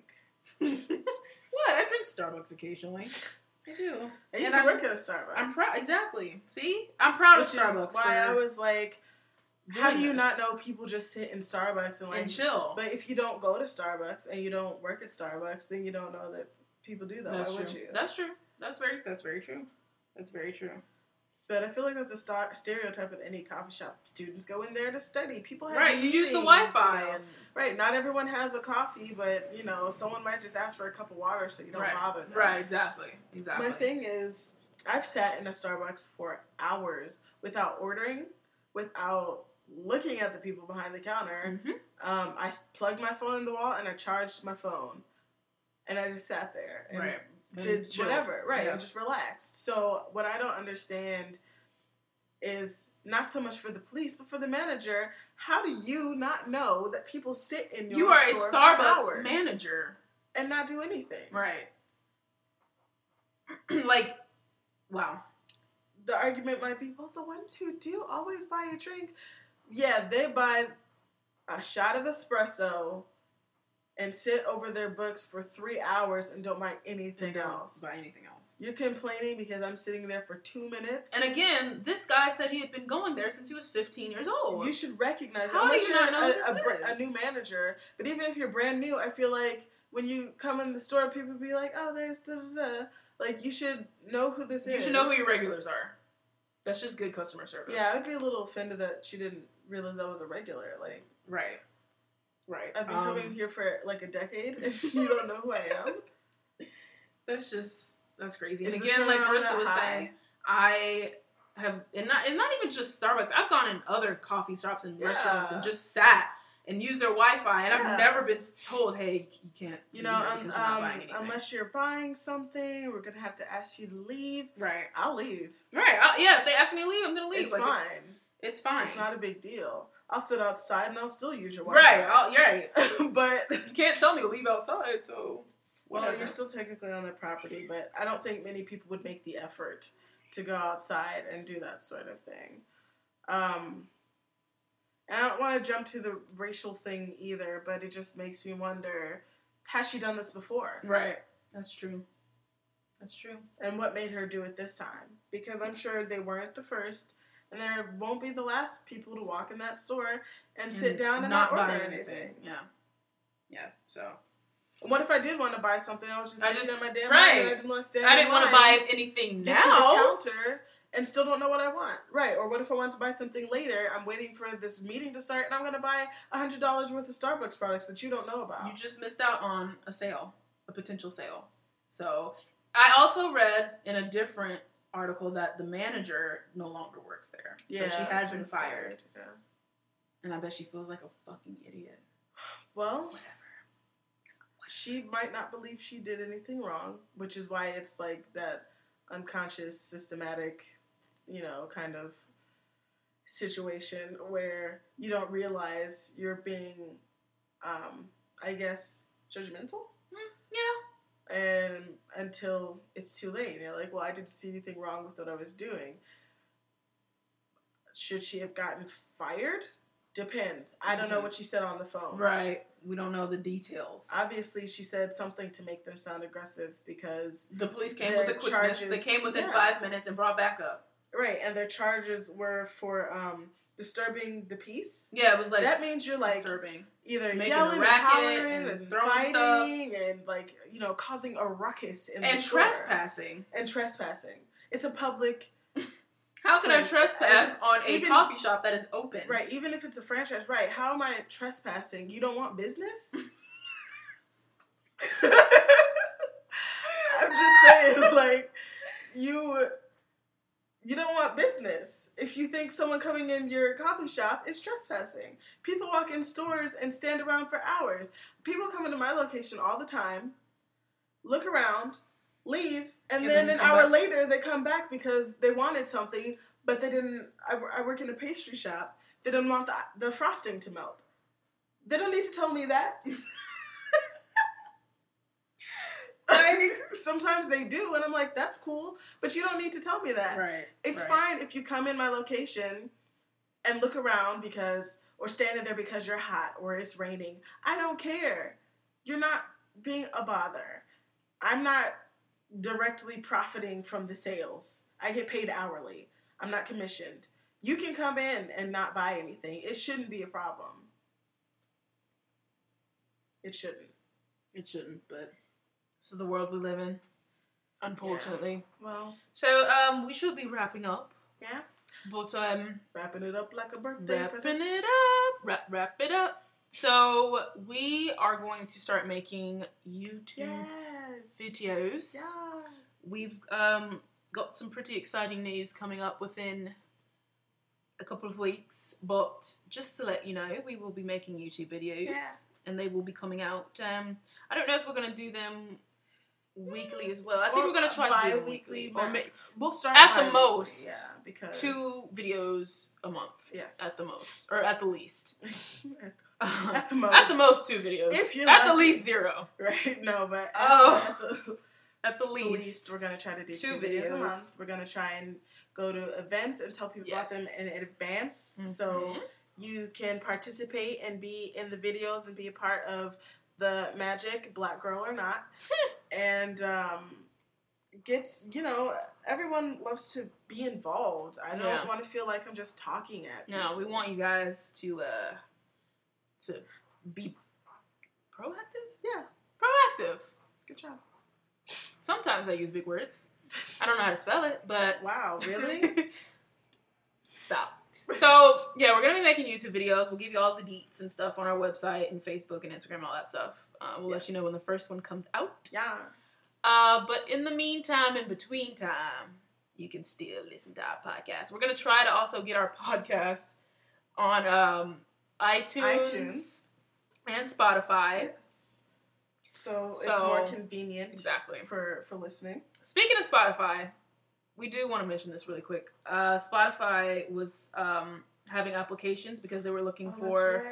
What? I drink Starbucks occasionally. I do. I used to work at a Starbucks. I'm proud. Exactly. See? I'm proud of Starbucks. Is why I was like, how do you not know people just sit in Starbucks and chill? But if you don't go to Starbucks and you don't work at Starbucks, then you don't know that people do that. Why would you? That's true. That's very true. That's very true. But I feel like that's a stereotype with any coffee shop. Students go in there to study. People have you use the Wi-Fi. Right, not everyone has a coffee, but, someone might just ask for a cup of water so you don't bother them. Right, exactly. My thing is, I've sat in a Starbucks for hours without ordering, without looking at the people behind the counter. Mm-hmm. I plugged my phone in the wall and I charged my phone. And I just sat there and did whatever. Right, and just relaxed. So what I don't understand is not so much for the police, but for the manager. How do you not know that people sit in your store? You are a Starbucks manager and not do anything. Right. Wow. The argument might be, well, the ones who do always buy a drink, they buy a shot of espresso and sit over their books for 3 hours and don't buy anything else. You're complaining because I'm sitting there for 2 minutes. And again, this guy said he had been going there since he was 15 years old. You should recognize How unless do you you're not know a new manager. But even if you're brand new, I feel like when you come in the store, people be like, oh, there's da-da-da. Like, you should know who this is. You should know who your regulars are. That's just good customer service. Yeah, I would be a little offended that she didn't realize I was a regular. Right. I've been coming here for a decade, and you don't know who I am. That's crazy. And again, like Marissa was saying, I have, and not even just Starbucks. I've gone in other coffee shops and restaurants and just sat and used their Wi-Fi, and I've never been told, "Hey, you can't." Unless you're buying something, we're gonna have to ask you to leave. Right. I'll leave. Right. If they ask me to leave, I'm gonna leave. It's fine. It's fine. It's not a big deal. I'll sit outside and I'll still use your Wi-Fi. Right. But you can't tell me to leave outside, so... Well, you're still technically on their property, but I don't think many people would make the effort to go outside and do that sort of thing. And I don't want to jump to the racial thing either, but it just makes me wonder, has she done this before? Right. That's true. And what made her do it this time? Because I'm sure they weren't the first... And there won't be the last people to walk in that store and sit down and not order anything. Yeah. So. What if I did want to buy something? I was just sitting on my damn right. and I didn't want to stand. I didn't want to buy anything now. Get to the counter and still don't know what I want. Right. Or what if I want to buy something later? I'm waiting for this meeting to start and I'm going to buy $100 worth of Starbucks products that you don't know about. You just missed out on a potential sale. So I also read in a different article that the manager no longer works there. So she had been fired. Yeah. And I bet she feels like a fucking idiot. Well, whatever. She might not believe she did anything wrong, which is why it's like that unconscious, systematic, kind of situation where you don't realize you're being, I guess, judgmental? Yeah. And until it's too late. You're like, well, I didn't see anything wrong with what I was doing. Should she have gotten fired? Depends. I don't know what she said on the phone. Right. We don't know the details. Obviously, she said something to make them sound aggressive because... The police came with the quickness. They came within 5 minutes and brought back up. Right. And their charges were for disturbing the peace. Yeah, it was like that means you're like disturbing. either Making yelling a racket and hollering and and throwing fighting stuff. and like causing a ruckus in the And store. trespassing. It's a public. How can I place. trespass on a Even- coffee shop that is open? Right, even if it's a franchise, right? How am I trespassing? You don't want business? I'm just saying, like, you don't want business. If you think someone coming in your coffee shop is trespassing. People walk in stores and stand around for hours. People come into my location all the time, look around, leave, and then an hour later they come back because they wanted something, but they didn't. I work in a pastry shop. They didn't want the frosting to melt. They don't need to tell me that. Sometimes they do, and I'm like, that's cool, but you don't need to tell me that. Right. It's fine if you come in my location and look around or standing there because you're hot or it's raining. I don't care. You're not being a bother. I'm not directly profiting from the sales. I get paid hourly. I'm not commissioned. You can come in and not buy anything. It shouldn't be a problem. It shouldn't. It shouldn't, but this is the world we live in, unfortunately. Yeah. Well, so we should be wrapping up. Yeah. But wrapping it up like a birthday present. Wrap it up. So we are going to start making YouTube videos. Yeah. We've got some pretty exciting news coming up within a couple of weeks, but just to let you know, we will be making YouTube videos. Yeah. And they will be coming out. I don't know if we're going to do them weekly as well. I think we're going to try to do them weekly. We'll start at the most. Yeah, because 2 videos a month. Yes. At the most. Or at the least. At the most. At the most 2 videos. If you're at the lucky. least 0. Right? No, but at the least. We're going to try to do 2 videos a month. We're going to try and go to events and tell people about them in advance. Mm-hmm. So you can participate and be in the videos and be a part of the magic, Black Girl or Not. And everyone loves to be involved. I don't want to feel like I'm just talking at people. No, we want you guys to be proactive? Yeah. Proactive. Good job. Sometimes I use big words. I don't know how to spell it, but... Wow, really? Stop. So, yeah, we're going to be making YouTube videos. We'll give you all the deets and stuff on our website and Facebook and Instagram and all that stuff. We'll let you know when the first one comes out. Yeah. But in the meantime, in between time, you can still listen to our podcast. We're going to try to also get our podcast on iTunes and Spotify. Yes. So it's more convenient for listening. Speaking of Spotify, we do want to mention this really quick. Spotify was having applications because they were looking for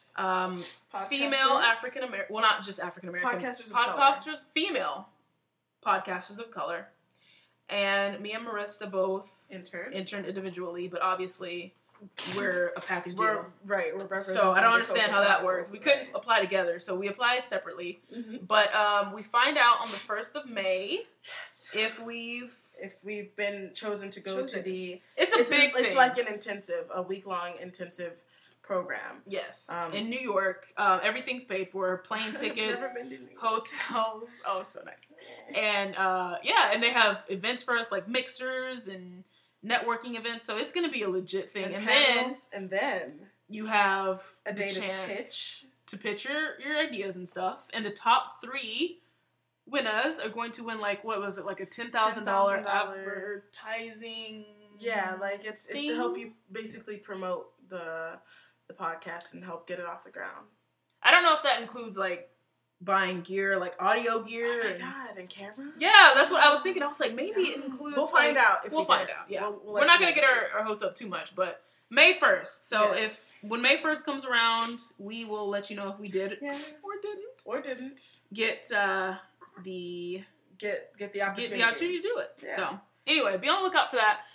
female African American, well, not just African American, female podcasters of color. And me and Marista both interned individually, but obviously we're a package deal. We're representing. So I don't understand how that works. We couldn't apply together, so we applied separately. Mm-hmm. But we find out on the 1st of May if we've been chosen to go to the... It's a big thing. It's like a week-long intensive program. Yes. In New York. Everything's paid for. Plane tickets, never been to New York. Hotels. Oh, it's so nice. And, and they have events for us, like mixers and networking events. So it's going to be a legit thing. And then you have a chance to pitch your ideas and stuff. And the top 3... winners are going to win, like, what was it, like a $10,000 advertising? Yeah, like it's to help you basically promote the podcast and help get it off the ground. I don't know if that includes like buying gear, like audio gear. Oh my god, and cameras. Yeah, that's what I was thinking. I was like, maybe it includes. We'll find out. We'll find out. Yeah, we're not gonna get our hopes up too much, but May 1st. So when May 1st comes around, we will let you know if we did or didn't get the opportunity to do it. Yeah. So anyway, be on the lookout for that.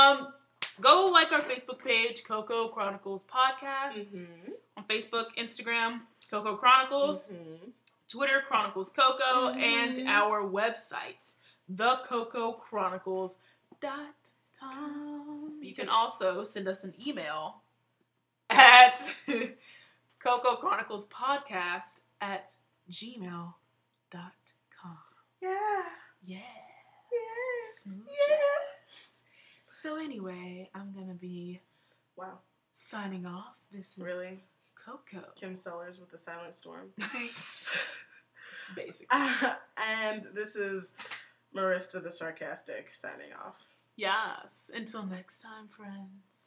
Go like our Facebook page, Coco Chronicles Podcast. Mm-hmm. On Facebook, Instagram, Coco Chronicles. Mm-hmm. Twitter, Chronicles Coco. Mm-hmm. And our website, thecococchronicles.com. You can also send us an email at Coco Chronicles Podcast at gmail.com. Yeah. Yeah. Yeah. Smooth Yeah. jazz. So anyway, I'm going to be Wow. signing off. This is Really? Coco. Kim Sellers with the Silent Storm. Basically. And this is Marista the Sarcastic signing off. Yes. Until next time, friends.